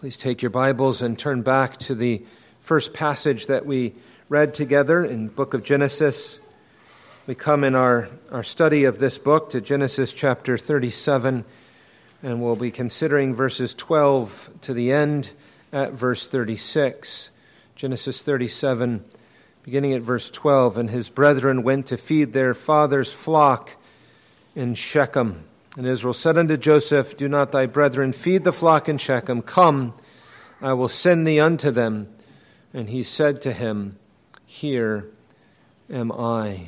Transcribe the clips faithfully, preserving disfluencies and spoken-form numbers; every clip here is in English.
Please take your Bibles and turn back to the first passage that we read together in the book of Genesis. We come in our, our study of this book to Genesis chapter thirty-seven, and we'll be considering verses twelve to the end at verse thirty-six. Genesis thirty-seven, beginning at verse twelve, "And his brethren went to feed their father's flock in Shechem. And Israel said unto Joseph, Do not thy brethren feed the flock in Shechem? Come, I will send thee unto them. And he said to him, Here am I."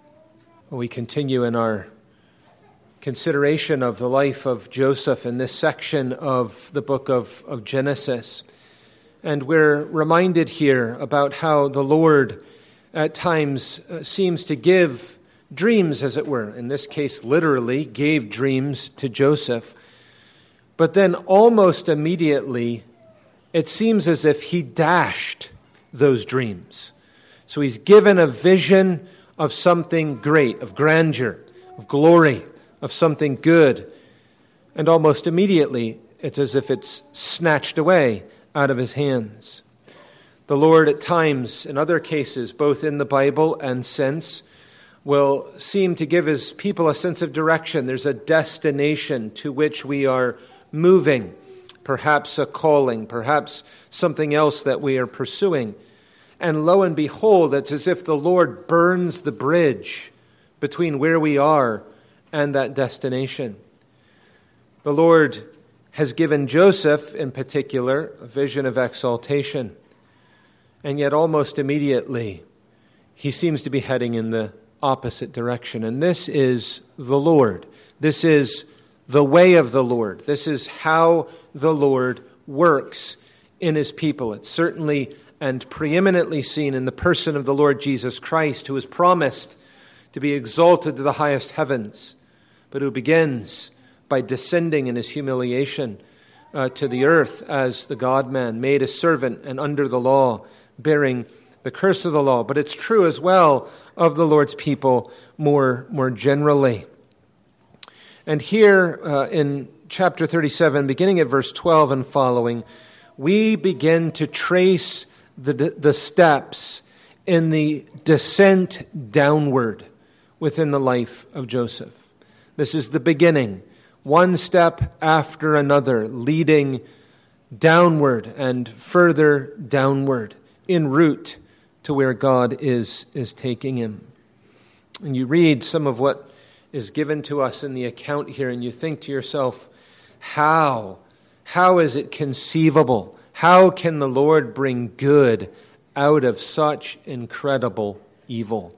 We continue in our consideration of the life of Joseph in this section of the book of, of Genesis. And we're reminded here about how the Lord at times uh, seems to give dreams, as it were. In this case, literally gave dreams to Joseph. But then almost immediately, it seems as if he dashed those dreams. So he's given a vision of something great, of grandeur, of glory, of something good. And almost immediately, it's as if it's snatched away out of his hands. The Lord at times, in other cases, both in the Bible and since, will seem to give his people a sense of direction. There's a destination to which we are moving, perhaps a calling, perhaps something else that we are pursuing. And lo and behold, it's as if the Lord burns the bridge between where we are and that destination. The Lord has given Joseph, in particular, a vision of exaltation. And yet almost immediately, he seems to be heading in the opposite direction. And this is the Lord. This is the way of the Lord. This is how the Lord works in his people. It's certainly and preeminently seen in the person of the Lord Jesus Christ, who is promised to be exalted to the highest heavens, but who begins by descending in his humiliation uh, to the earth as the God-man, made a servant and under the law, bearing the curse of the law. But it's true as well of the Lord's people more, more generally. And here uh, in chapter thirty-seven, beginning at verse twelve and following, we begin to trace the, the steps in the descent downward within the life of Joseph. This is the beginning, one step after another, leading downward and further downward en route to where God is, is taking him. And you read some of what is given to us in the account here, and you think to yourself, how? How is it conceivable? How can the Lord bring good out of such incredible evil?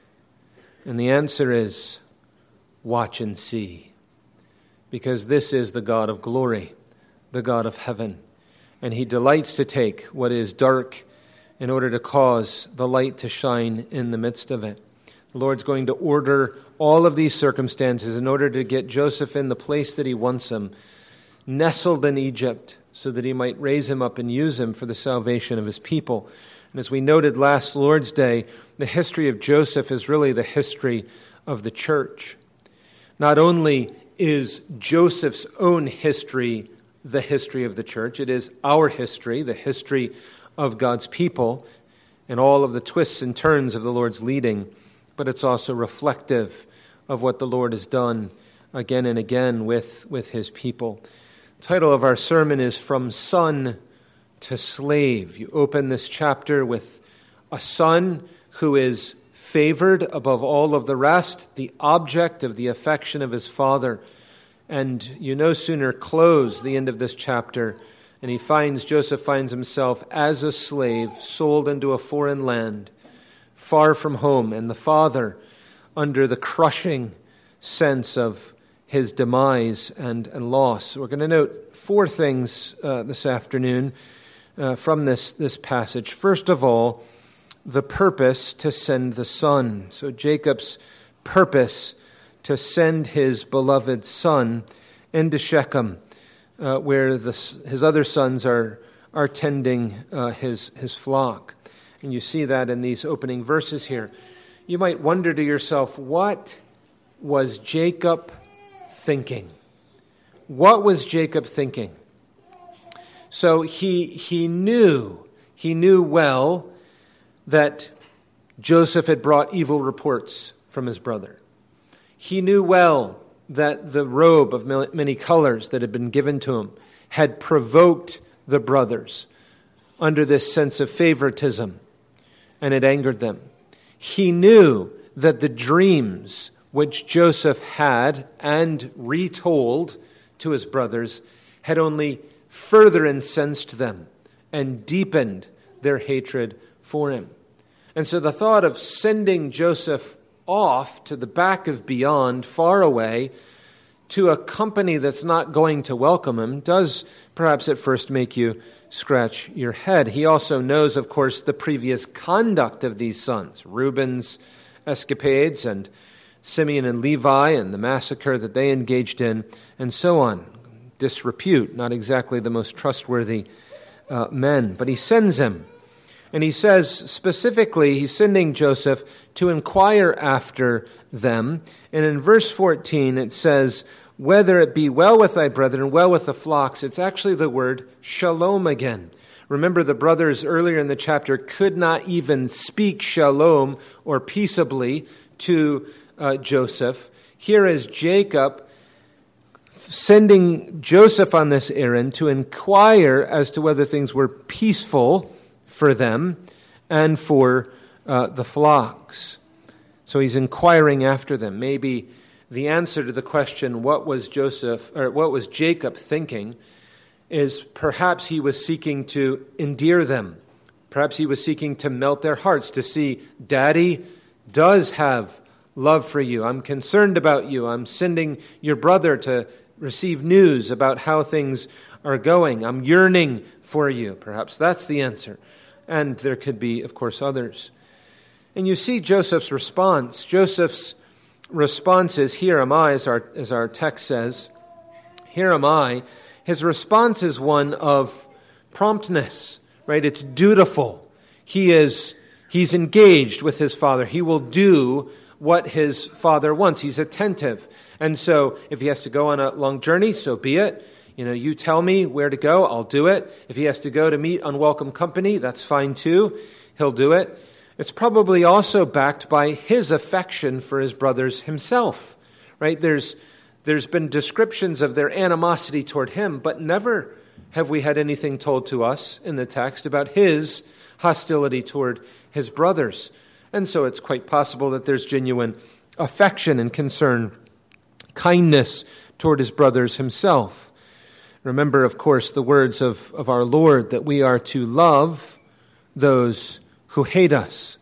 And the answer is, watch and see. Because this is the God of glory, the God of heaven. And he delights to take what is dark in order to cause the light to shine in the midst of it. The Lord's going to order all of these circumstances in order to get Joseph in the place that he wants him, nestled in Egypt, so that he might raise him up and use him for the salvation of his people. And as we noted last Lord's Day, the history of Joseph is really the history of the church. Not only is Joseph's own history the history of the church, it is our history, the history of God's people, and all of the twists and turns of the Lord's leading, but it's also reflective of what the Lord has done again and again with, with his people. The title of our sermon is From Son to Slave. You open this chapter with a son who is favored above all of the rest, the object of the affection of his father. And you no sooner close the end of this chapter, and he finds, Joseph finds himself as a slave, sold into a foreign land, far from home, and the father under the crushing sense of his demise and, and loss. We're going to note four things uh, this afternoon uh, from this, this passage. First of all, the purpose to send the son. So Jacob's purpose to send his beloved son into Shechem, uh, where the, his other sons are, are tending uh, his, his flock. And you see that in these opening verses here. You might wonder to yourself, what was Jacob thinking? What was Jacob thinking? So he he knew, he knew well that Joseph had brought evil reports from his brother. He knew well that the robe of many colors that had been given to him had provoked the brothers under this sense of favoritism, and it angered them. He knew that the dreams which Joseph had and retold to his brothers had only further incensed them and deepened their hatred for him. And so the thought of sending Joseph off to the back of beyond, far away, to a company that's not going to welcome him, does perhaps at first make you scratch your head. He also knows, of course, the previous conduct of these sons, Reuben's escapades and Simeon and Levi and the massacre that they engaged in, and so on. Disrepute, not exactly the most trustworthy uh, men. But he sends him. And he says specifically, he's sending Joseph to inquire after them. And in verse fourteen, it says, whether it be well with thy brethren, well with the flocks. It's actually the word shalom again. Remember, the brothers earlier in the chapter could not even speak shalom or peaceably to uh, Joseph. Here is Jacob sending Joseph on this errand to inquire as to whether things were peaceful for them and for uh, the flocks. So he's inquiring after them. Maybe the answer to the question, what was Joseph or what was Jacob thinking, is perhaps he was seeking to endear them. Perhaps he was seeking to melt their hearts, to see, Daddy does have love for you. I'm concerned about you. I'm sending your brother to receive news about how things are going. I'm yearning for you. Perhaps that's the answer. And there could be, of course, others. And you see Joseph's response. Joseph's response is, here am I, as our, as our text says. Here am I. His response is one of promptness, right? It's dutiful. He is, he's engaged with his father. He will do what his father wants. He's attentive. And so if he has to go on a long journey, so be it. You know, you tell me where to go, I'll do it. If he has to go to meet unwelcome company, that's fine too. He'll do it. It's probably also backed by his affection for his brothers himself, right? There's there's been descriptions of their animosity toward him, but never have we had anything told to us in the text about his hostility toward his brothers. And so it's quite possible that there's genuine affection and concern, kindness toward his brothers himself. Remember, of course, the words of, of our Lord that we are to love those who hate us.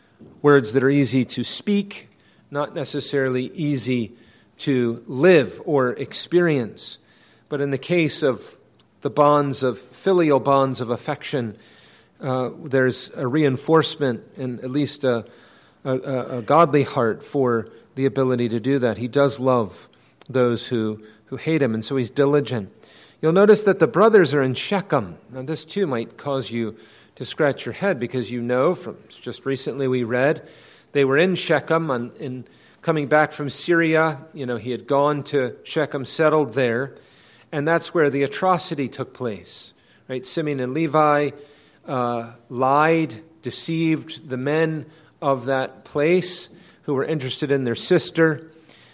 Words that are easy to speak, not necessarily easy to live or experience. But in the case of the bonds of filial bonds of affection, uh, there's a reinforcement and at least a, a, a godly heart for the ability to do that. He does love those who, who hate him, and so he's diligent. You'll notice that the brothers are in Shechem. Now this too might cause you to scratch your head, because you know from just recently we read they were in Shechem on, in coming back from Syria. You know, he had gone to Shechem, settled there, and that's where the atrocity took place. Right? Simeon and Levi uh, lied, deceived the men of that place who were interested in their sister,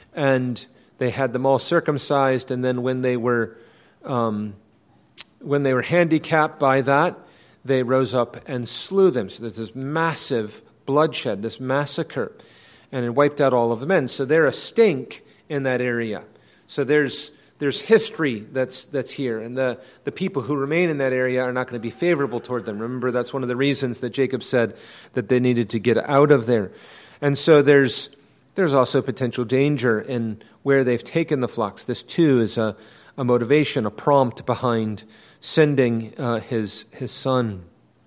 and they had them all circumcised. And then when they were um, when they were handicapped by that, they rose up and slew them. So there's this massive bloodshed, this massacre, and it wiped out all of the men. So they're a stink in that area. So there's there's history that's that's here, and the, the people who remain in that area are not going to be favorable toward them. Remember, that's one of the reasons that Jacob said that they needed to get out of there. And so there's there's also potential danger in where they've taken the flocks. This too is a, a motivation, a prompt behind sending uh, his his son.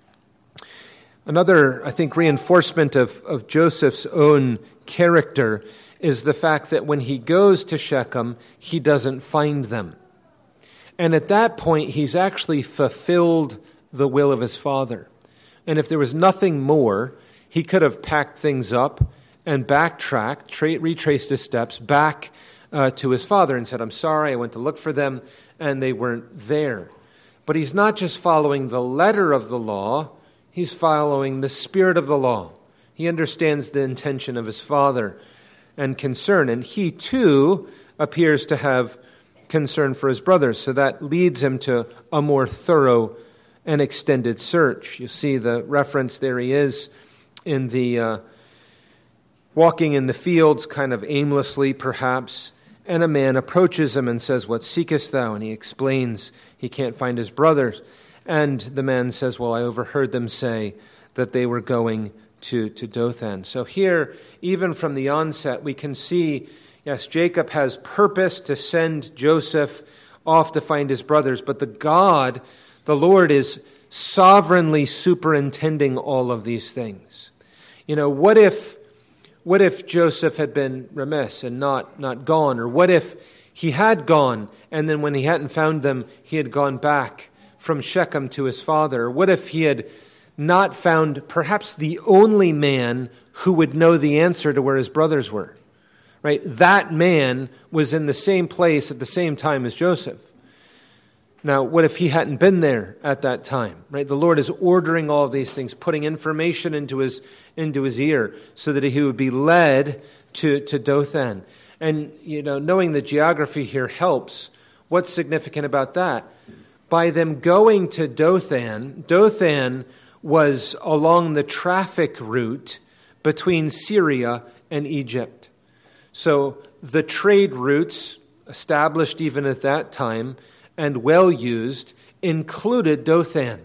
Another, I think, reinforcement of, of Joseph's own character is the fact that when he goes to Shechem, he doesn't find them. And at that point, he's actually fulfilled the will of his father. And if there was nothing more, he could have packed things up and backtracked, tra- retraced his steps back uh, to his father and said, I'm sorry, I went to look for them, and they weren't there. But he's not just following the letter of the law, he's following the spirit of the law. He understands the intention of his Father and concern, and he too appears to have concern for his brothers. So that leads him to a more thorough and extended search. You see the reference there he is in the uh, walking in the fields, kind of aimlessly perhaps, and a man approaches him and says, "What seekest thou?" And he explains he can't find his brothers. And the man says, "Well, I overheard them say that they were going to, to Dothan." So here, even from the onset, we can see, yes, Jacob has purpose to send Joseph off to find his brothers, but the God, the Lord, is sovereignly superintending all of these things. You know, what if what if Joseph had been remiss and not, not gone? Or what if he had gone, and then when he hadn't found them, he had gone back from Shechem to his father? Or what if he had not found perhaps the only man who would know the answer to where his brothers were? Right? That man was in the same place at the same time as Joseph. Now, what if he hadn't been there at that time? Right? The Lord is ordering all of these things, putting information into his into his ear so that he would be led to, to Dothan. And, you know, knowing the geography here helps. What's significant about that? By them going to Dothan, Dothan was along the traffic route between Syria and Egypt. So the trade routes, established even at that time and well used, included Dothan.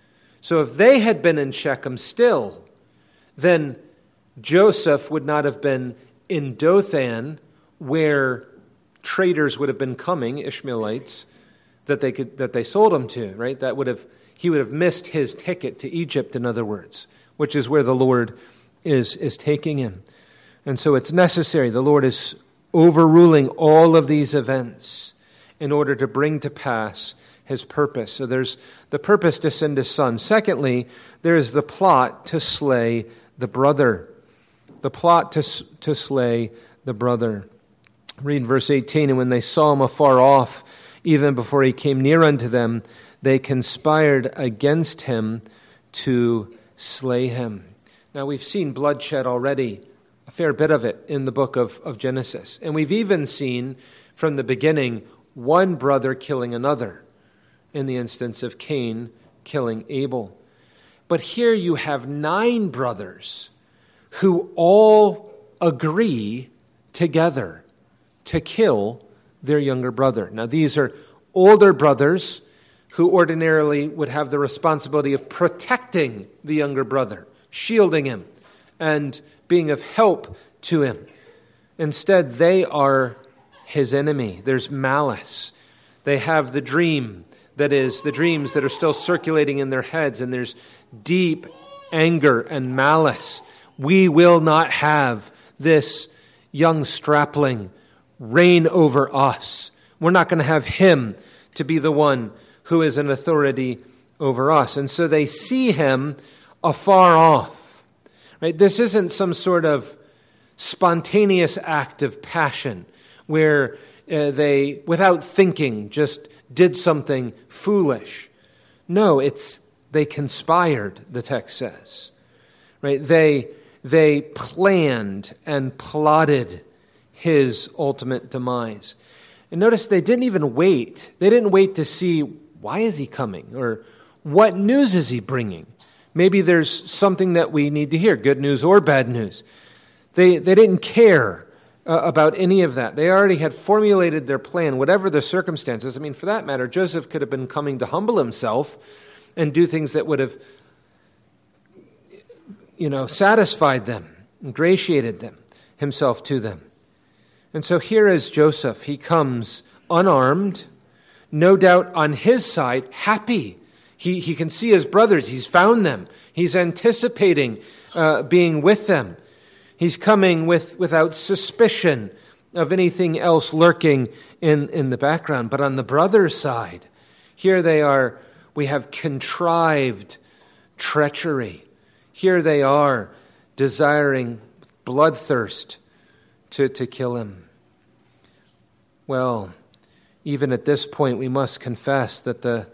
So if they had been in Shechem still, then Joseph would not have been in Dothan, where traders would have been coming, Ishmaelites, that they could that they sold him to, right? That would have he would have missed his ticket to Egypt, in other words, which is where the Lord is is taking him. And so it's necessary. The Lord is overruling all of these events in order to bring to pass his purpose. So there's the purpose to send his son. Secondly, there is the plot to slay the brother. The plot to, to slay the brother. Read verse eighteen. And when they saw him afar off, even before he came near unto them, they conspired against him to slay him. Now we've seen bloodshed already, a fair bit of it in the book of, of Genesis. And we've even seen from the beginning one brother killing another, in the instance of Cain killing Abel. But here you have nine brothers who all agree together to kill their younger brother. Now these are older brothers who ordinarily would have the responsibility of protecting the younger brother, shielding him, and being of help to him. Instead, they are his enemy. There's malice. They have the dream, that is, the dreams that are still circulating in their heads, and there's deep anger and malice. We will not have this young strapling reign over us. We're not going to have him to be the one who is an authority over us. And so they see him afar off. Right? This isn't some sort of spontaneous act of passion where uh, they, without thinking, just did something foolish. No, it's they conspired, the text says. Right? They they planned and plotted his ultimate demise. And notice they didn't even wait. They didn't wait to see, why is he coming? Or what news is he bringing? Maybe there's something that we need to hear, good news or bad news. They they didn't care uh, about any of that. They already had formulated their plan, whatever the circumstances. I mean, for that matter, Joseph could have been coming to humble himself and do things that would have, you know, satisfied them, ingratiated them, himself to them. And so here is Joseph. He comes unarmed, no doubt on his side, happy. He, he can see his brothers. He's found them. He's anticipating uh, being with them. He's coming with without suspicion of anything else lurking in, in the background. But on the brother's side, here they are, we have contrived treachery. Here they are desiring bloodthirst to, to kill him. Well, even at this point, we must confess that the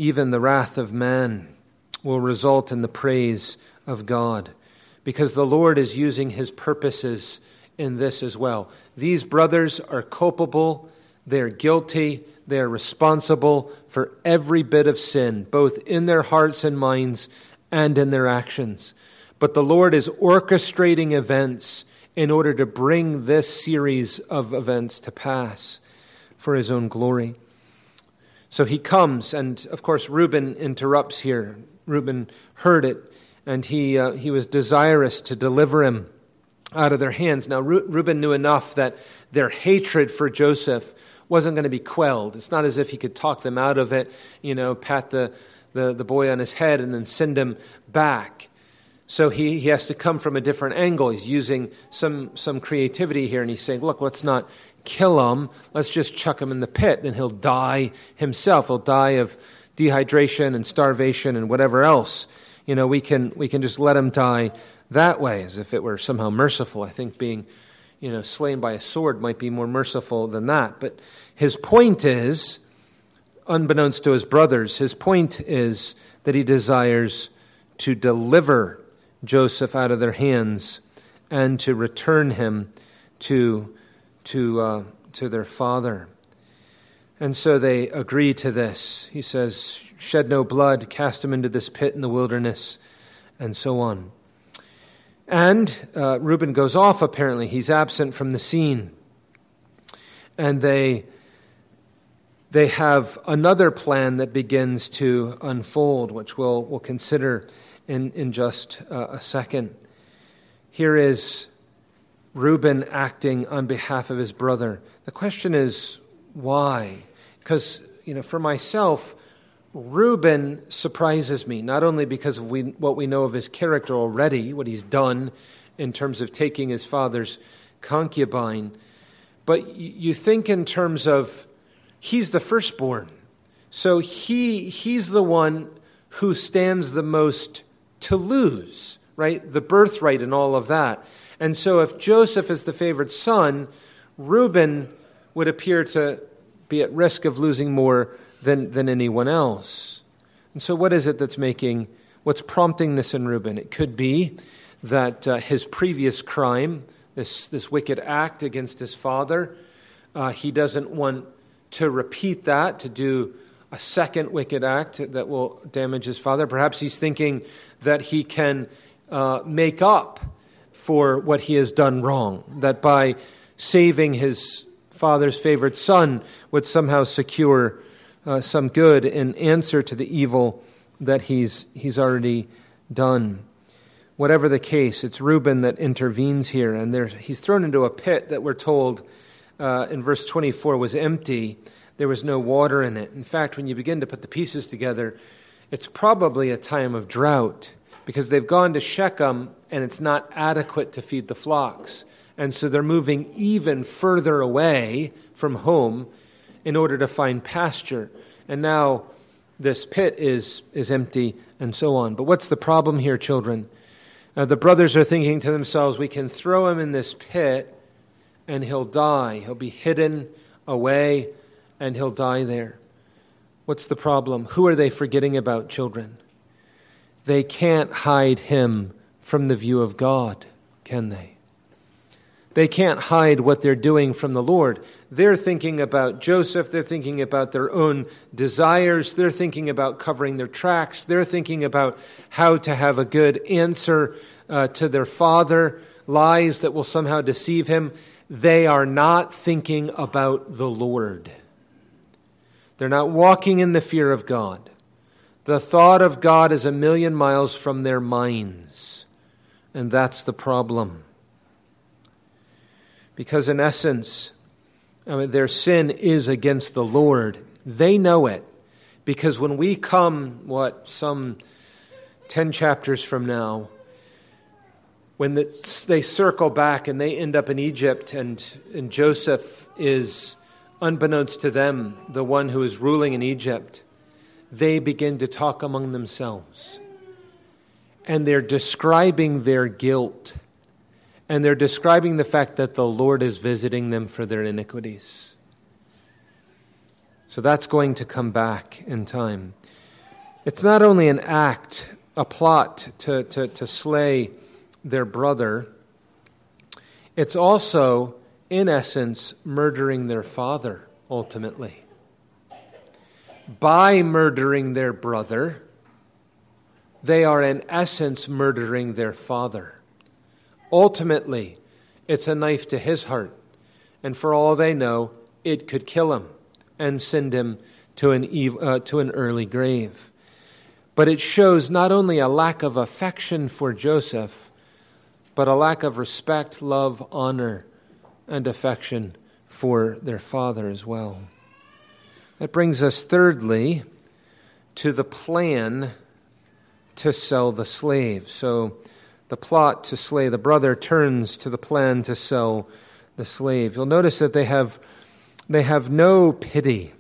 even the wrath of man will result in the praise of God, because the Lord is using his purposes in this as well. These brothers are culpable, they're guilty, they're responsible for every bit of sin, both in their hearts and minds and in their actions. But the Lord is orchestrating events in order to bring this series of events to pass for his own glory. So he comes, and of course Reuben interrupts here. Reuben heard it, and he uh, he was desirous to deliver him out of their hands. Now Re- Reuben knew enough that their hatred for Joseph wasn't going to be quelled. It's not as if he could talk them out of it, you know, pat the, the, the boy on his head and then send him back. So he, he has to come from a different angle. He's using some, some creativity here, and he's saying, look, let's not kill him. Let's just chuck him in the pit, and he'll die himself. He'll die of dehydration and starvation and whatever else. You know, we can we can just let him die that way, as if it were somehow merciful. I think being, you know, slain by a sword might be more merciful than that. But his point is, unbeknownst to his brothers, his point is that he desires to deliver Joseph out of their hands and to return him to to uh, to their father. And so they agree to this. He says, shed no blood, cast him into this pit in the wilderness, and so on. And uh, Reuben goes off, apparently. He's absent from the scene. And they they have another plan that begins to unfold, which we'll, we'll consider in, in just uh, a second. Here is Reuben acting on behalf of his brother. The question is, why? Because, you know, for myself, Reuben surprises me, not only because of we, what we know of his character already, what he's done in terms of taking his father's concubine, but you think in terms of he's the firstborn. So he he's the one who stands the most to lose, right? The birthright and all of that. And so if Joseph is the favored son, Reuben would appear to be at risk of losing more than, than anyone else. And so what is it that's making, what's prompting this in Reuben? It could be that uh, his previous crime, this, this wicked act against his father, uh, he doesn't want to repeat that, to do a second wicked act that will damage his father. Perhaps he's thinking that he can uh, make up for what he has done wrong, that by saving his father's favorite son would somehow secure uh, some good in answer to the evil that he's he's already done. Whatever the case, it's Reuben that intervenes here, and there, he's thrown into a pit that we're told uh, in verse twenty-four was empty. There was no water in it. In fact, when you begin to put the pieces together, it's probably a time of drought, because they've gone to Shechem and it's not adequate to feed the flocks. And so they're moving even further away from home in order to find pasture. And now this pit is, is empty and so on. But what's the problem here, children? Uh, the brothers are thinking to themselves, we can throw him in this pit and he'll die. He'll be hidden away and he'll die there. What's the problem? Who are they forgetting about, children? They can't hide him from the view of God, can they? They can't hide what they're doing from the Lord. They're thinking about Joseph. They're thinking about their own desires. They're thinking about covering their tracks. They're thinking about how to have a good answer uh, to their father, lies that will somehow deceive him. They are not thinking about the Lord. They're not walking in the fear of God. The thought of God is a million miles from their minds. And that's the problem. Because in essence, I mean, their sin is against the Lord. They know it. Because when we come, what, some ten chapters from now, when the, they circle back and they end up in Egypt, and, and Joseph is, unbeknownst to them, the one who is ruling in Egypt, they begin to talk among themselves. And they're describing their guilt. And they're describing the fact that the Lord is visiting them for their iniquities. So that's going to come back in time. It's not only an act, a plot to, to, to slay their brother, it's also, in essence, murdering their father, ultimately. By murdering their brother, they are in essence murdering their father. Ultimately, it's a knife to his heart, and for all they know, it could kill him and send him to an ev- uh, to an early grave. But it shows not only a lack of affection for Joseph, but a lack of respect, love, honor, and affection for their father as well. That brings us thirdly to the plan to sell the slave. So the plot to slay the brother turns to the plan to sell the slave. You'll notice that they have they have no pity.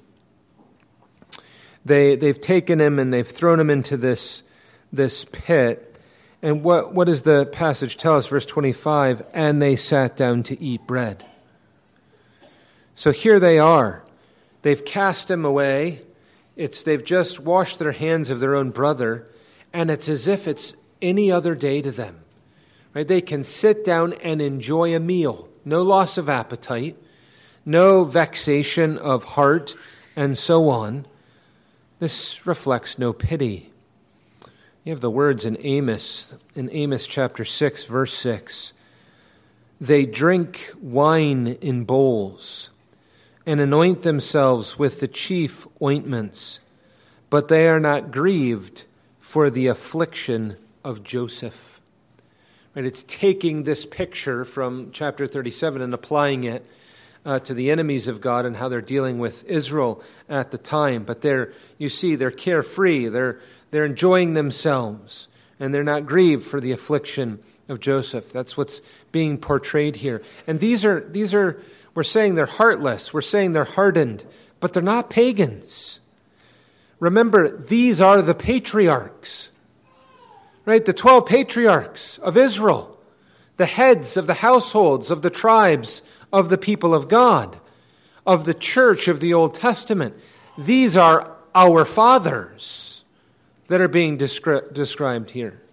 They they've taken him and they've thrown him into this this pit. And what, what does the passage tell us? Verse twenty-five, and they sat down to eat bread. So here they are. They've cast him away. It's they've just washed their hands of their own brother, and it's as if it's any other day to them. Right? They can sit down and enjoy a meal. No loss of appetite, no vexation of heart, and so on. This reflects no pity. You have the words in Amos, in Amos chapter six, verse six. They drink wine in bowls and anoint themselves with the chief ointments, but they are not grieved for the affliction of Joseph. Right? It's taking this picture from chapter thirty-seven and applying it uh, to the enemies of God and how they're dealing with Israel at the time. But they're, you see, they're carefree. They're They're enjoying themselves, and they're not grieved for the affliction of Joseph. That's what's being portrayed here. And these are, these are, we're saying they're heartless, we're saying they're hardened, but they're not pagans. Remember, these are the patriarchs, right? The twelve patriarchs of Israel, the heads of the households, of the tribes, of the people of God, of the church of the Old Testament. These are our fathers that are being descri- described here.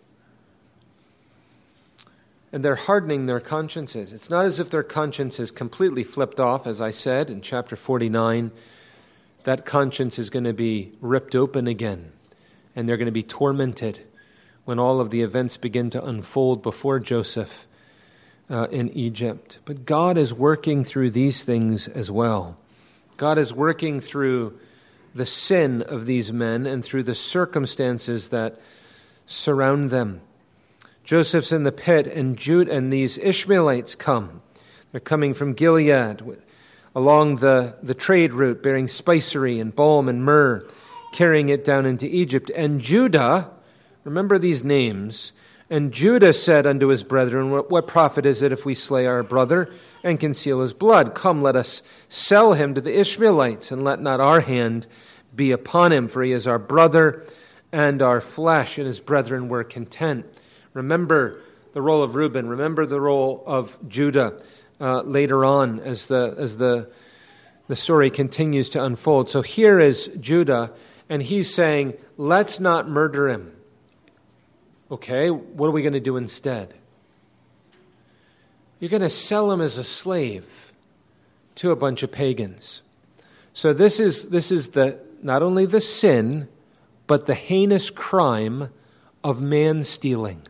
And they're hardening their consciences. It's not as if their conscience is completely flipped off, as I said in chapter forty-nine. That conscience is going to be ripped open again, and they're going to be tormented when all of the events begin to unfold before Joseph uh, in Egypt. But God is working through these things as well. God is working through the sin of these men and through the circumstances that surround them. Joseph's in the pit, and Jude and these Ishmaelites come. They're coming from Gilead along the, the trade route, bearing spicery and balm and myrrh, carrying it down into Egypt. And Judah, remember these names, and Judah said unto his brethren, What, what profit is it if we slay our brother and conceal his blood? Come, let us sell him to the Ishmaelites, and let not our hand be upon him, for he is our brother and our flesh. And his brethren were content. Remember the role of Reuben. Remember the role of Judah uh, later on as the as the the story continues to unfold. So here is Judah, and he's saying, let's not murder him. Okay, what are we going to do instead? You're going to sell him as a slave to a bunch of pagans. So this is this is the not only the sin, but the heinous crime of man stealing.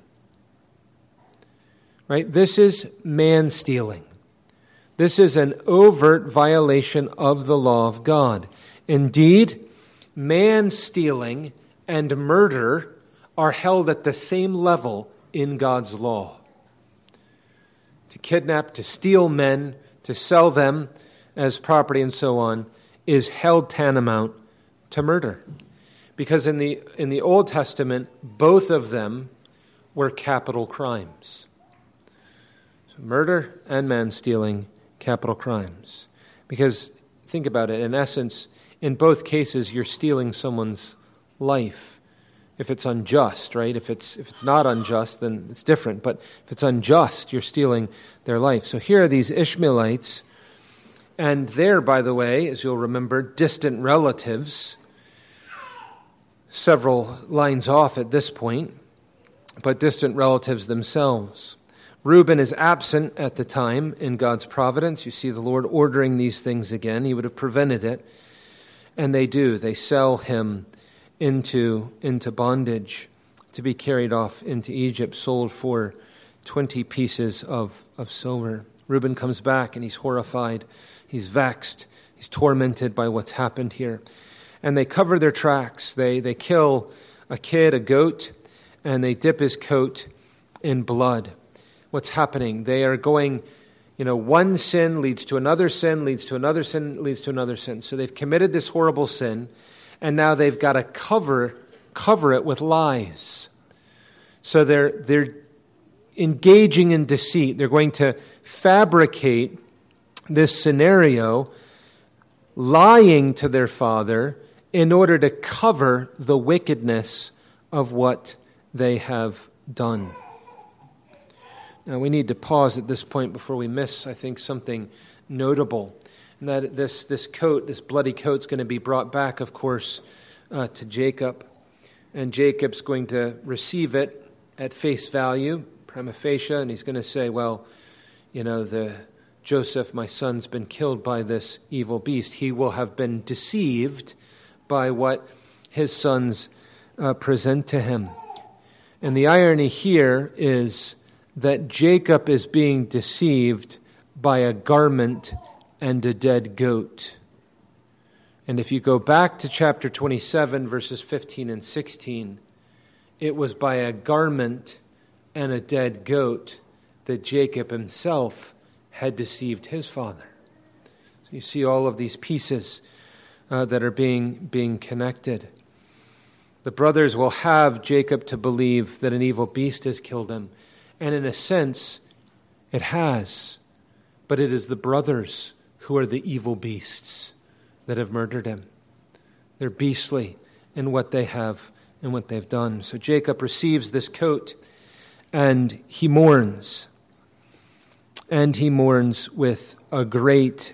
Right? This is man stealing. This is an overt violation of the law of God. Indeed, man stealing and murder are held at the same level in God's law. To kidnap, to steal men, to sell them as property and so on, is held tantamount to murder. Because in the in the Old Testament, both of them were capital crimes. So murder and man-stealing, capital crimes. Because, think about it, in essence, in both cases, you're stealing someone's life. If it's unjust, right? If it's if it's not unjust, then it's different. But if it's unjust, you're stealing their life. So here are these Ishmaelites, and they're, by the way, as you'll remember, distant relatives. several lines off at this point, but distant relatives themselves. Reuben is absent at the time in God's providence. You see the Lord ordering these things again. He would have prevented it. And they do. They sell him into, into bondage to be carried off into Egypt, sold for twenty pieces of, of silver. Reuben comes back and he's horrified. He's vexed. He's tormented by what's happened here. And they cover their tracks. They, they kill a kid, a goat, and they dip his coat in blood. What's happening? They are going, you know, one sin leads to another sin, leads to another sin, leads to another sin. So they've committed this horrible sin, and now they've got to cover cover it with lies. So they're they're engaging in deceit. They're going to fabricate this scenario, lying to their father in order to cover the wickedness of what they have done. Now, we need to pause at this point before we miss, I think, something notable. And that this, this coat, this bloody coat, is going to be brought back, of course, uh, to Jacob. And Jacob's going to receive it at face value, prima facie, and he's going to say, well, you know, the Joseph, my son's been killed by this evil beast. He will have been deceived by what his sons uh, present to him. And the irony here is that Jacob is being deceived by a garment and a dead goat. And if you go back to chapter twenty-seven, verses fifteen and sixteen, it was by a garment and a dead goat that Jacob himself had deceived his father. So you see all of these pieces uh, that are being, being connected. The brothers will have Jacob to believe that an evil beast has killed him. And in a sense, it has. But it is the brothers who are the evil beasts that have murdered him. They're beastly in what they have and what they've done. So Jacob receives this coat and he mourns. And he mourns with a great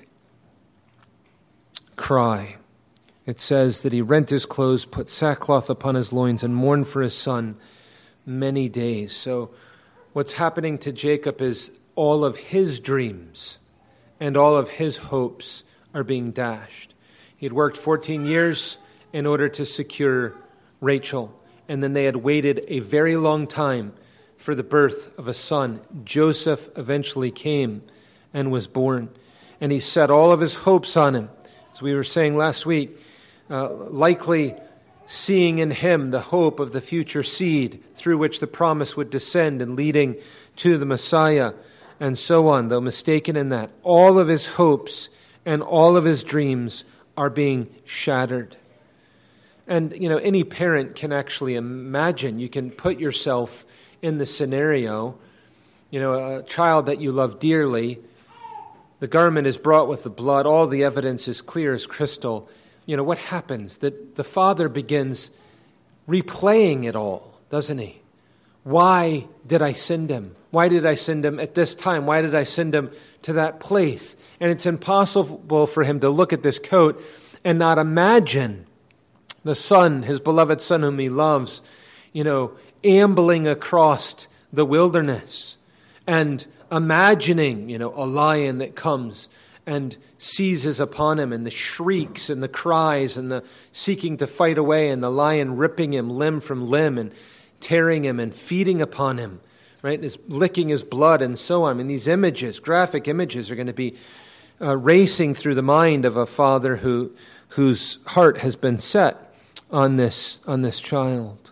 cry. It says that he rent his clothes, put sackcloth upon his loins, and mourned for his son many days. So what's happening to Jacob is all of his dreams and all of his hopes are being dashed. He had worked fourteen years in order to secure Rachel, and then they had waited a very long time for the birth of a son. Joseph eventually came and was born, and he set all of his hopes on him. As we were saying last week, uh, likely seeing in him the hope of the future seed through which the promise would descend and leading to the Messiah and so on. Though mistaken in that, all of his hopes and all of his dreams are being shattered. And, you know, any parent can actually imagine, you can put yourself in the scenario, you know, a child that you love dearly, the garment is brought with the blood, all the evidence is clear as crystal. You know, what happens? That the father begins replaying it all, doesn't he? Why did I send him? Why did I send him at this time? Why did I send him to that place? And it's impossible for him to look at this coat and not imagine the son, his beloved son whom he loves, you know, ambling across the wilderness and imagining, you know, a lion that comes and seizes upon him, and the shrieks and the cries and the seeking to fight away, and the lion ripping him limb from limb and tearing him and feeding upon him, right? And is licking his blood and so on. I mean, these images, graphic images, are going to be uh, racing through the mind of a father who whose heart has been set on this on this child.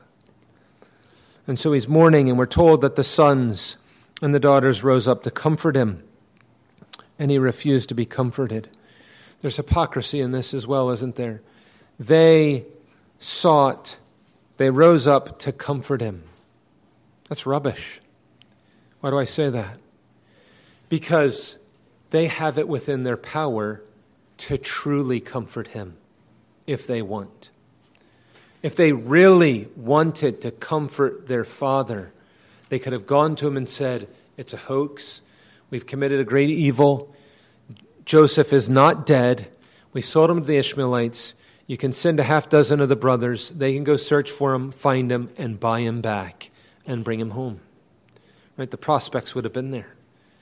And so he's mourning, and we're told that the sons and the daughters rose up to comfort him, and he refused to be comforted. There's hypocrisy in this as well, isn't there? They sought, they rose up to comfort him. That's rubbish. Why do I say that? Because they have it within their power to truly comfort him if they want. If they really wanted to comfort their father, they could have gone to him and said, it's a hoax. We've committed a great evil. Joseph is not dead. We sold him to the Ishmaelites. You can send a half dozen of the brothers. They can go search for him, find him, and buy him back and bring him home. Right? The prospects would have been there.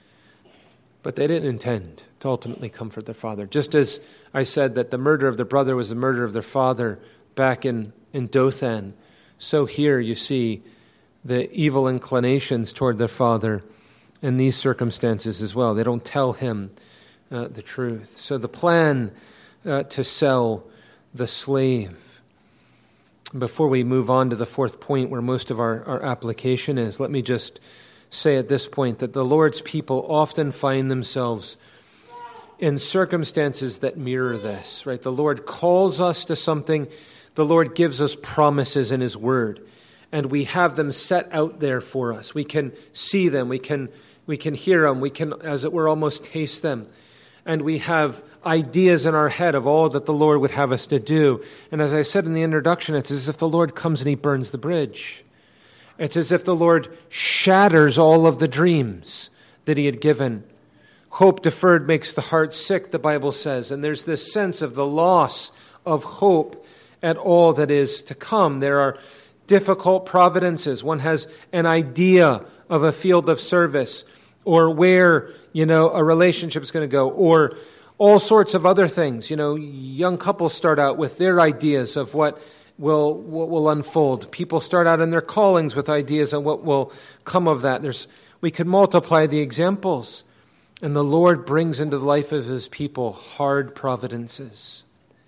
But they didn't intend to ultimately comfort their father. Just as I said that the murder of the brother was the murder of their father back in, in Dothan, so here you see the evil inclinations toward their father in these circumstances as well. They don't tell him uh, the truth. So the plan uh, to sell the slave. Before we move on to the fourth point where most of our, our application is, let me just say at this point that the Lord's people often find themselves in circumstances that mirror this, right? The Lord calls us to something. The Lord gives us promises in His Word, and we have them set out there for us. We can see them. We can, we can hear them. We can, as it were, almost taste them. And we have ideas in our head of all that the Lord would have us to do. And as I said in the introduction, it's as if the Lord comes and He burns the bridge. It's as if the Lord shatters all of the dreams that He had given. Hope deferred makes the heart sick, the Bible says. And there's this sense of the loss of hope at all that is to come. There are difficult providences. One has an idea of a field of service or where, you know, a relationship is going to go, or all sorts of other things. You know, young couples start out with their ideas of what will what will unfold. People start out in their callings with ideas on what will come of that. There's we could multiply the examples. And the Lord brings into the life of His people hard providences.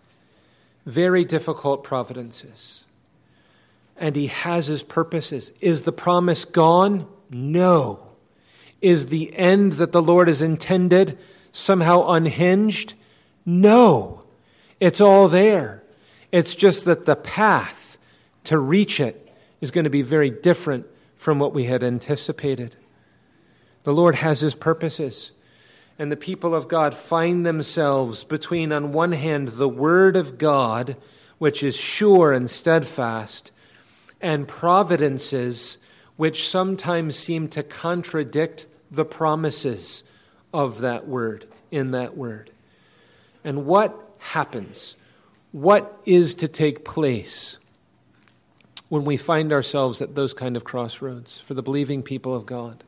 Very difficult providences. And He has His purposes. Is the promise gone? No. Is the end that the Lord has intended somehow unhinged? No. It's all there. It's just that the path to reach it is going to be very different from what we had anticipated. The Lord has His purposes. And the people of God find themselves between, on one hand, the Word of God, which is sure and steadfast, and providences which sometimes seem to contradict the promises of that Word, in that Word. And what happens? What is to take place when we find ourselves at those kind of crossroads for the believing people of God?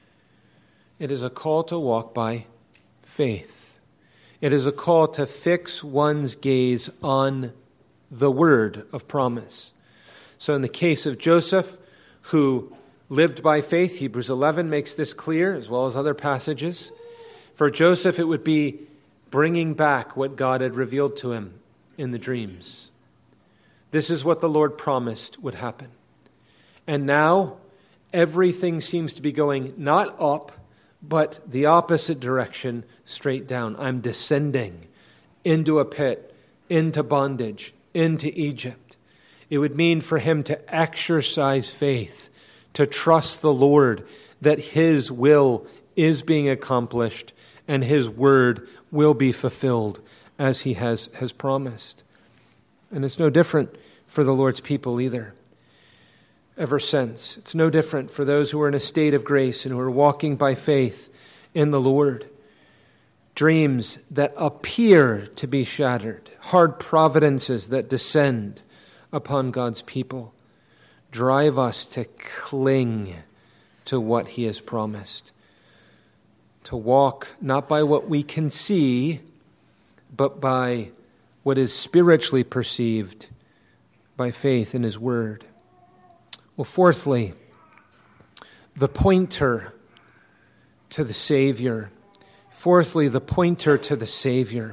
It is a call to walk by faith. It is a call to fix one's gaze on the word of promise. So in the case of Joseph, who lived by faith, Hebrews eleven makes this clear, as well as other passages. For Joseph, it would be bringing back what God had revealed to him in the dreams. This is what the Lord promised would happen. And now, everything seems to be going not up, but the opposite direction, straight down. I'm descending into a pit, into bondage, into Egypt. It would mean for him to exercise faith, to trust the Lord that His will is being accomplished and His word will be fulfilled as He has, has promised. And it's no different for the Lord's people either. Ever since. It's no different for those who are in a state of grace and who are walking by faith in the Lord. Dreams that appear to be shattered, hard providences that descend upon God's people, drive us to cling to what He has promised. To walk not by what we can see, but by what is spiritually perceived by faith in His Word. Well, fourthly, the pointer to the Savior. Fourthly, the pointer to the Savior.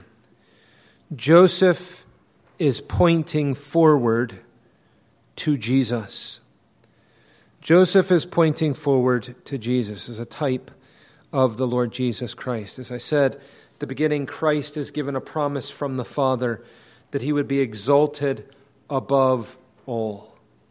Joseph is pointing forward to Jesus. Joseph is pointing forward to Jesus as a type of the Lord Jesus Christ. As I said at the beginning, Christ is given a promise from the Father that He would be exalted above all.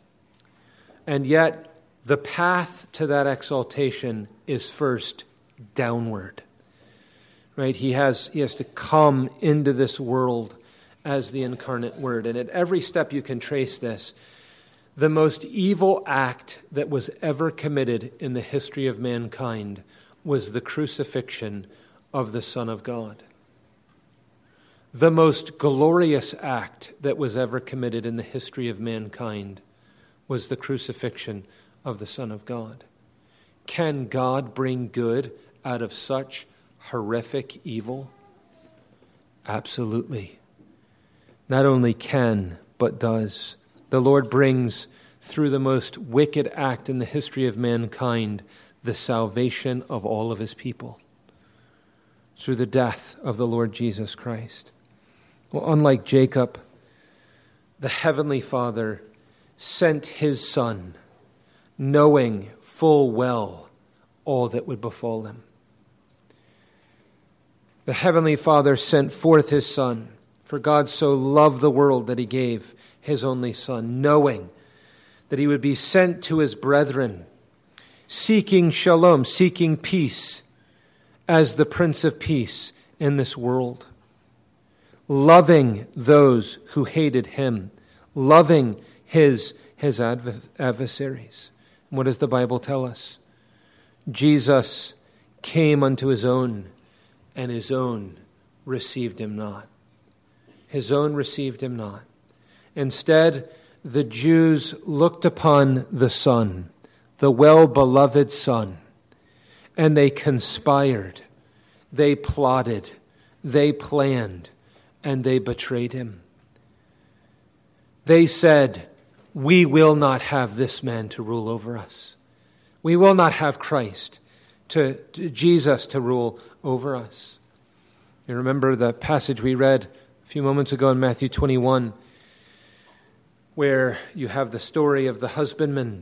And yet, the path to that exaltation is first downward. Right? He has, he has to come into this world as the incarnate Word. And at every step you can trace this. The most evil act that was ever committed in the history of mankind was the crucifixion of the Son of God. the most glorious act that was ever committed in the history of mankind was the crucifixion of the Son of God. Can God bring good out of such horrific evil? Absolutely. Not only can, but does. The Lord brings, through the most wicked act in the history of mankind, the salvation of all of his people, through the death of the Lord Jesus Christ. Well, unlike Jacob, the Heavenly Father sent his Son, knowing full well all that would befall him. The Heavenly Father sent forth his Son, for God so loved the world that he gave his only Son, knowing that he would be sent to his brethren, seeking shalom, seeking peace as the Prince of Peace in this world, loving those who hated him, loving his, his adv- adversaries. What does the Bible tell us? Jesus came unto his own, and his own received him not. His own received him not. Instead, the Jews looked upon the Son, the well-beloved Son, and they conspired, they plotted, they planned, and they betrayed him. They said, "We will not have this man to rule over us. We will not have Christ, to, to Jesus to rule over us." You remember the passage we read a few moments ago in Matthew twenty-one, where you have the story of the husbandman,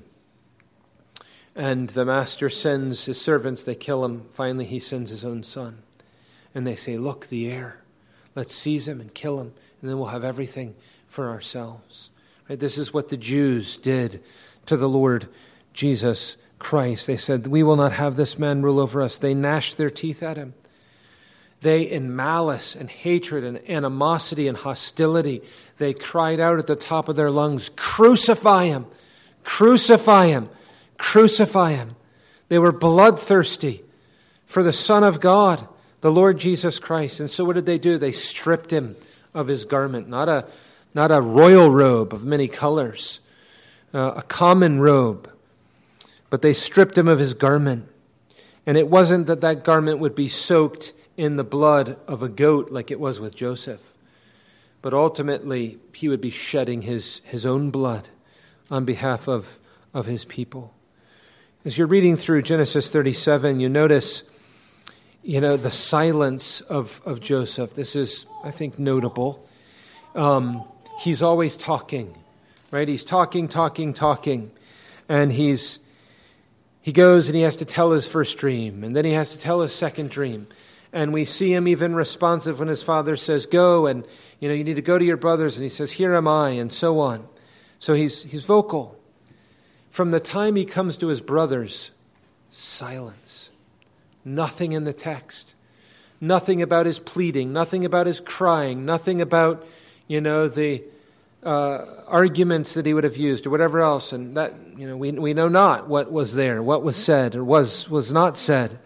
and the master sends his servants, they kill him. Finally, he sends his own son. And they say, "Look, the heir. Let's seize him and kill him, and then we'll have everything for ourselves." Right? This is what the Jews did to the Lord Jesus Christ. They said, "We will not have this man rule over us." They gnashed their teeth at him. They, in malice and hatred and animosity and hostility, they cried out at the top of their lungs, "Crucify him! Crucify him! Crucify him!" They were bloodthirsty for the Son of God, the Lord Jesus Christ. And so what did they do? They stripped him of his garment, not a, not a royal robe of many colors, uh, a common robe, but they stripped him of his garment. And it wasn't that that garment would be soaked in the blood of a goat like it was with Joseph, but ultimately he would be shedding his, his own blood on behalf of, of his people. As you're reading through Genesis thirty-seven, you notice, you know, the silence of, of Joseph. This is, I think, notable. Um, he's always talking, right? He's talking, talking, talking, and he's he goes and he has to tell his first dream, and then he has to tell his second dream. And we see him even responsive when his father says, "Go, and you know you need to go to your brothers." And he says, "Here am I," and so on. So he's he's vocal. From the time he comes to his brothers, silence. Nothing in the text. Nothing about his pleading. Nothing about his crying. Nothing about, you know, the uh, arguments that he would have used or whatever else. And that, you know, we we know not what was there, what was said or was was not said.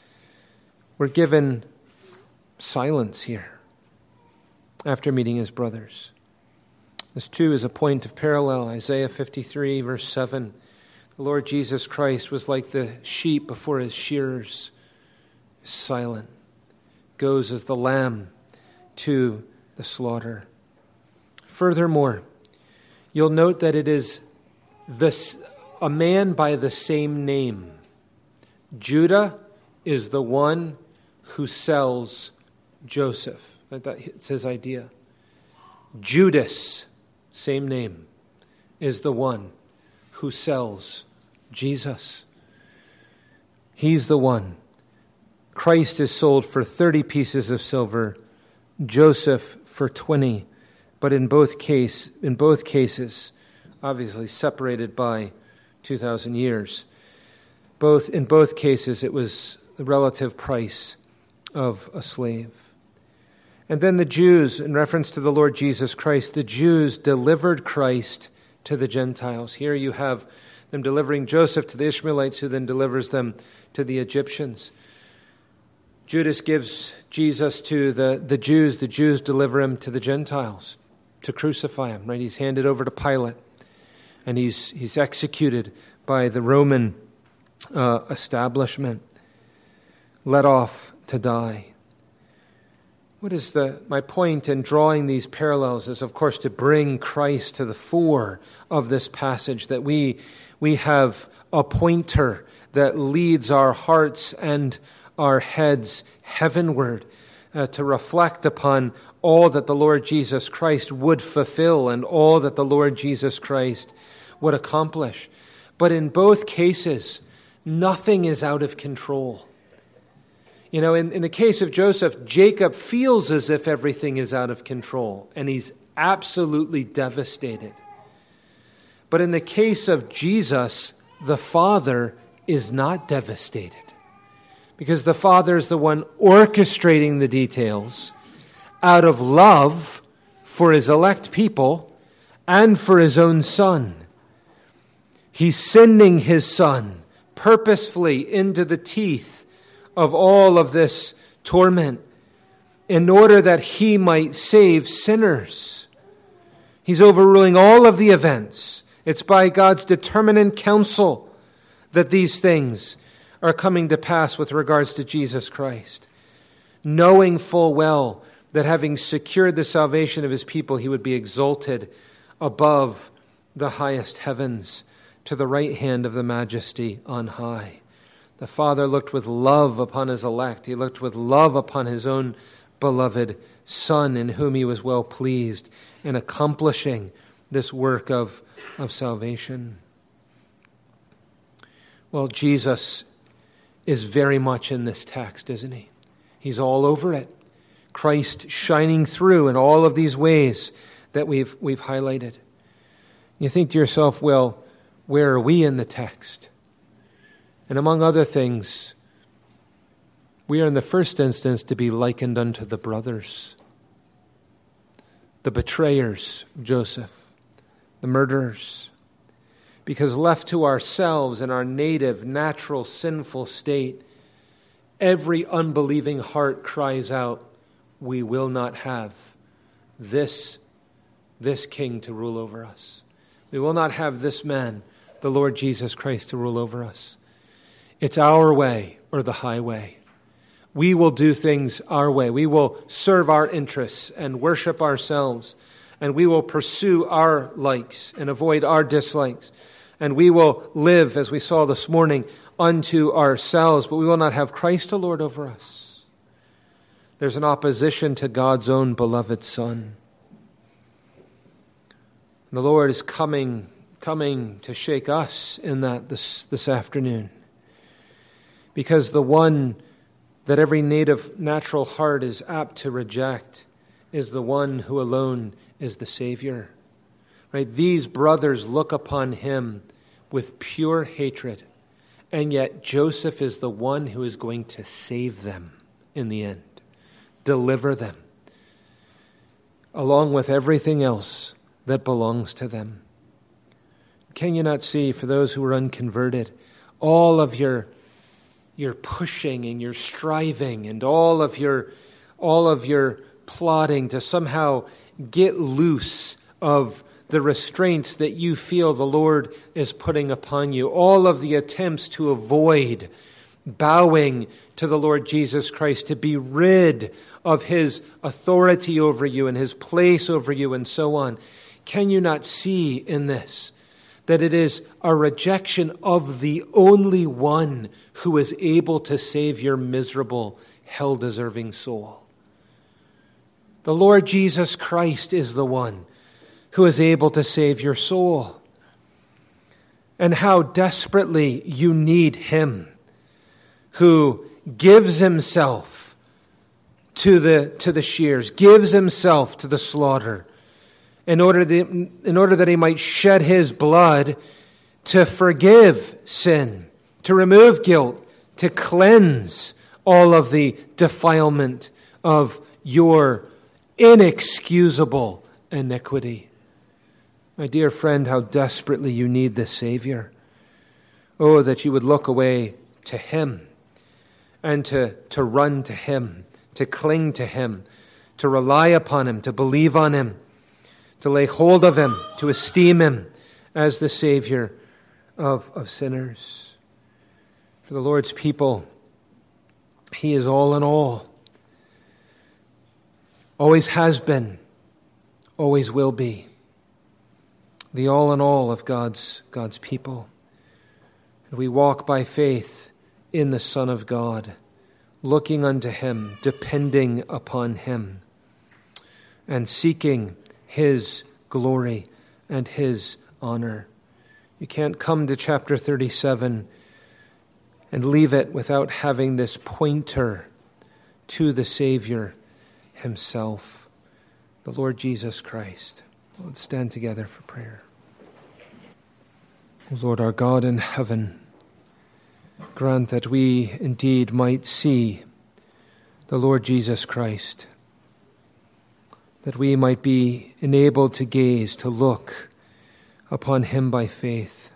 We're given silence here after meeting his brothers. This too is a point of parallel. Isaiah fifty-three, verse seven. The Lord Jesus Christ was like the sheep before his shearers, silent, goes as the lamb to the slaughter. Furthermore, you'll note that it is this, a man by the same name. Judah is the one who sells Joseph. It's his idea. Judas, same name, is the one who sells Jesus. He's the one. Christ is sold for thirty pieces of silver, Joseph for twenty, but in both case, in both cases, obviously separated by two thousand years. Both in both cases, it was the relative price of a slave. And then the Jews, in reference to the Lord Jesus Christ, the Jews delivered Christ to the Gentiles. Here you have them delivering Joseph to the Ishmaelites, who then delivers them to the Egyptians. Judas gives Jesus to the, the Jews. The Jews deliver him to the Gentiles to crucify him, right? He's handed over to Pilate, and he's he's executed by the Roman uh, establishment, let off to die. What is the my point in drawing these parallels is, of course, to bring Christ to the fore of this passage, that we we have a pointer that leads our hearts and our heads heavenward, uh, to reflect upon all that the Lord Jesus Christ would fulfill and all that the Lord Jesus Christ would accomplish. But in both cases, nothing is out of control. You know, in, in the case of Joseph, Jacob feels as if everything is out of control, and he's absolutely devastated. But in the case of Jesus, the Father is not devastated, because the Father is the one orchestrating the details out of love for his elect people and for his own Son. He's sending his Son purposefully into the teeth of all of this torment in order that he might save sinners. He's overruling all of the events. It's by God's determinate counsel that these things are coming to pass with regards to Jesus Christ, knowing full well that having secured the salvation of his people, he would be exalted above the highest heavens to the right hand of the Majesty on high. The Father looked with love upon his elect. He looked with love upon his own beloved Son, in whom he was well pleased in accomplishing this work of, of salvation. Well, Jesus is very much in this text, isn't he? He's all over it. Christ shining through in all of these ways that we've we've highlighted. You think to yourself, well, where are we in the text? And among other things, we are in the first instance to be likened unto the brothers, the betrayers of Joseph, the murderers. Because left to ourselves in our native, natural, sinful state, every unbelieving heart cries out, we will not have this, this king to rule over us. We will not have this man, the Lord Jesus Christ, to rule over us. It's our way or the highway. We will do things our way. We will serve our interests and worship ourselves, and we will pursue our likes and avoid our dislikes. And we will live, as we saw this morning, unto ourselves, but we will not have Christ to lord over us. There's an opposition to God's own beloved Son. And the Lord is coming, coming to shake us in that this, this afternoon. Because the one that every native natural heart is apt to reject is the one who alone is the Savior. Right? These brothers look upon him with pure hatred, and yet Joseph is the one who is going to save them in the end, deliver them, along with everything else that belongs to them. Can you not see, for those who are unconverted, all of your your pushing and your striving and all of your all of your plotting to somehow get loose of the restraints that you feel the Lord is putting upon you, all of the attempts to avoid bowing to the Lord Jesus Christ, to be rid of his authority over you and his place over you and so on. Can you not see in this that it is a rejection of the only one who is able to save your miserable, hell-deserving soul? The Lord Jesus Christ is the one who is able to save your soul. And how desperately you need him, who gives himself to the, to the shears, gives himself to the slaughter, in order, that, in order that he might shed his blood to forgive sin, to remove guilt, to cleanse all of the defilement of your inexcusable iniquity. My dear friend, how desperately you need this Savior. Oh, that you would look away to him and to, to run to him, to cling to him, to rely upon him, to believe on him, to lay hold of him, to esteem him as the Savior of, of sinners. For the Lord's people, he is all in all. Always has been, always will be. The all in all of God's, God's people. And we walk by faith in the Son of God, looking unto him, depending upon him, and seeking his glory and his honor. You can't come to chapter thirty-seven and leave it without having this pointer to the Savior himself, the Lord Jesus Christ. Let's stand together for prayer. O Lord, our God in heaven, grant that we indeed might see the Lord Jesus Christ, that we might be enabled to gaze, to look upon him by faith.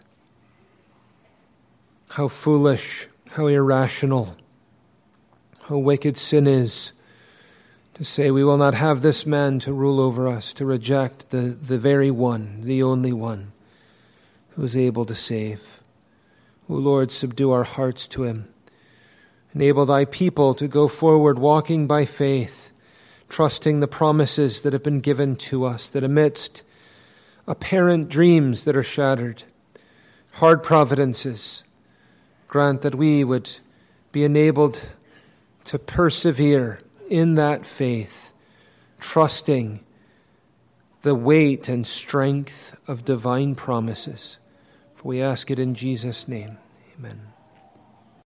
How foolish, how irrational, how wicked sin is to say we will not have this man to rule over us, to reject the, the very one, the only one, who is able to save. O Lord, subdue our hearts to him. Enable thy people to go forward walking by faith, trusting the promises that have been given to us, that amidst apparent dreams that are shattered, hard providences, grant that we would be enabled to persevere in that faith, trusting the weight and strength of divine promises. For we ask it in Jesus' name. Amen.